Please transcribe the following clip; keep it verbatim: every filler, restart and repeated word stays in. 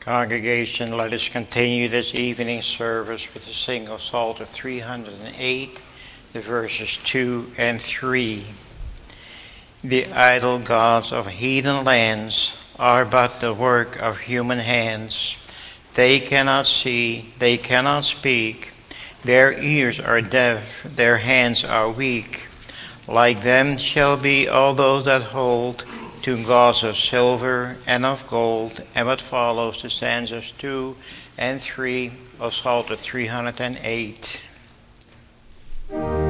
Congregation, let us continue this evening service with a single Psalter three hundred eight, the verses two and three. The idol gods of heathen lands are but the work of human hands. They cannot see, they cannot speak. Their ears are deaf, their hands are weak. Like them shall be all those that hold to gods of silver and of gold. And what follows the stanzas two and three of Psalter three hundred eight.